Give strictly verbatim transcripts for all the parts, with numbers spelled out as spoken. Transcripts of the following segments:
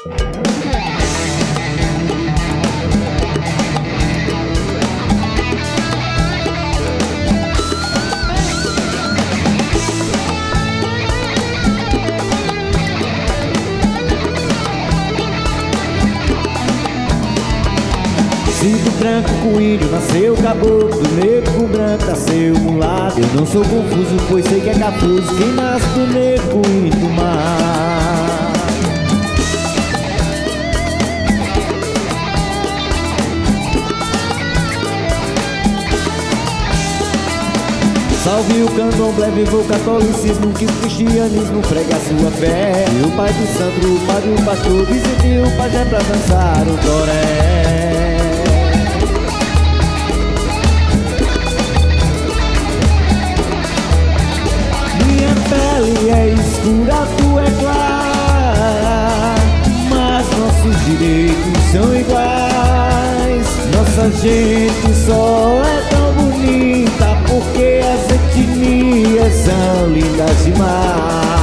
Se do branco com índio nasceu caboclo, do negro com branco nasceu mulato. Eu não sou confuso, pois sei que é cafuso quem nasce do negro com índio mar. Salve o candomblé, viva o catolicismo, que o cristianismo prega a sua fé. E o pai do santo, o padre e o pastor visitam o pajé pra dançar o toré. Minha pele é escura, tu é clara, mas nossos direitos são iguais. Nossa gente só é tão bonita porque as etnias são lindas demais.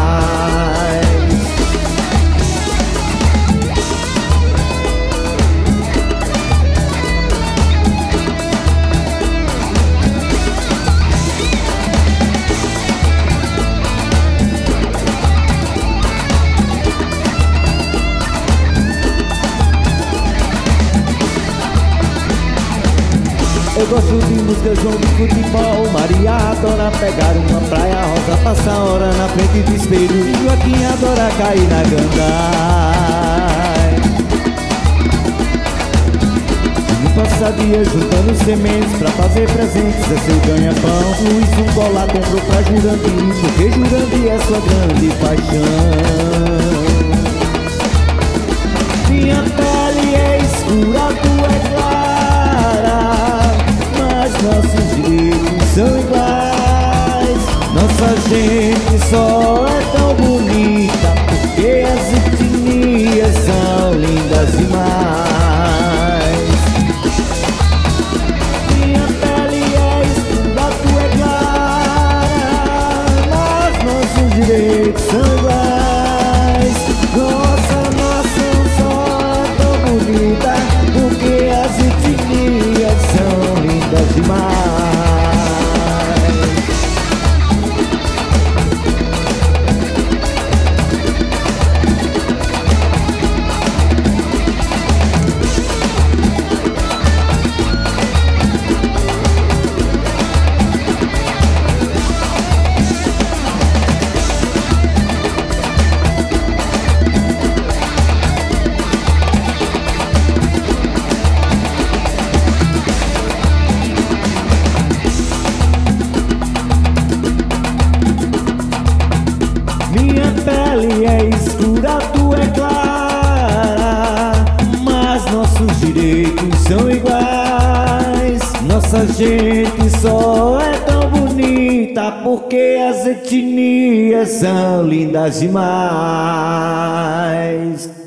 Eu gosto de música, jogo de futebol. Maria adora pegar uma praia rosa, passa a hora na frente do espelho. E Joaquim adora cair na gandaia. E passa dia juntando sementes pra fazer presentes, é seu ganha-pão. Luiz um colar comprou pra Jurandir, porque Jurandir é sua grande paixão. Minha pele é escura, tu é clara, nossos direitos são iguais. Nossa gente só é tão bonita porque as etnias são lindas demais. Minha pele é escura, tu é clara, mas nossos direitos são iguais. Nossa nação só é tão bonita porque as etnias são lindas demais. Minha pele é escura, tu é clara, mas nossos direitos são iguais. Nossa gente só é tão bonita porque as etnias são lindas demais.